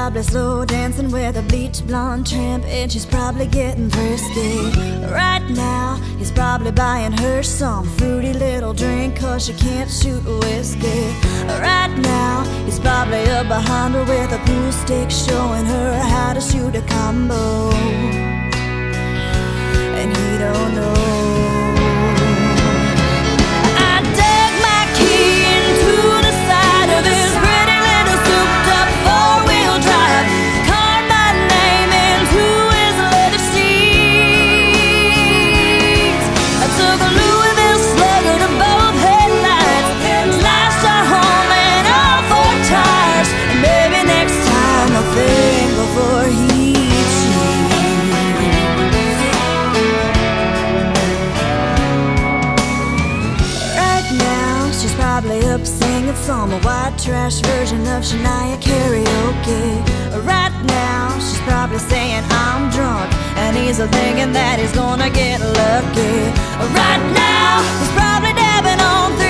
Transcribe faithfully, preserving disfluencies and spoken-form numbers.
probably slow dancing with a bleach blonde tramp, and she's probably getting frisky. Right now, he's probably buying her some fruity little drink, cause she can't shoot whiskey. Right now, he's probably up behind her with a pool stick, showing her how to shoot a combo. And he don't know. Probably up singing some white trash version of Shania karaoke. Right now, she's probably saying I'm drunk, and he's thinking that he's gonna get lucky. Right now, he's probably dabbing on through